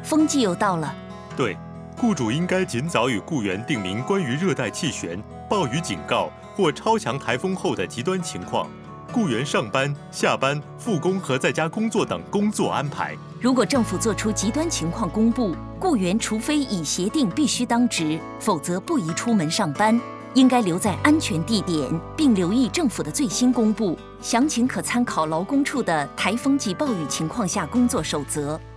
风季又到了。 对，雇主应该尽早与雇员订明关于热带气旋、暴雨警告或超强台风后的极端情况，雇员上班、下班、复工和在家工作等工作安排。 如果政府做出极端情况公布，雇员除非已协定必须当值，否则不宜出门上班，应该留在安全地点，并留意政府的最新公布。详情可参考劳工处的台风及暴雨情况下工作守则。